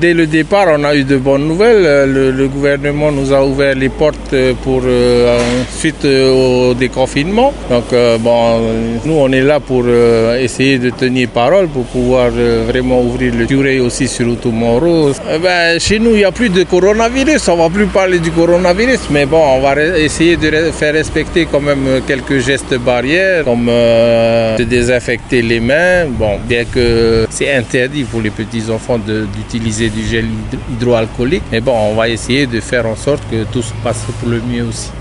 Dès le départ, on a eu de bonnes nouvelles. Le gouvernement nous a ouvert les portes pour suite au déconfinement. Donc nous on est là pour essayer de tenir parole pour pouvoir vraiment ouvrir le Turet aussi sur Outomoro. Chez nous, il n'y a plus de coronavirus. On ne va plus parler du coronavirus, mais on va essayer de faire respecter quand même quelques gestes barrières, comme de désinfecter les mains. Bien que c'est interdit pour les petits enfants d'utiliser du gel hydroalcoolique, mais on va essayer de faire en sorte que tout se passe pour le mieux aussi.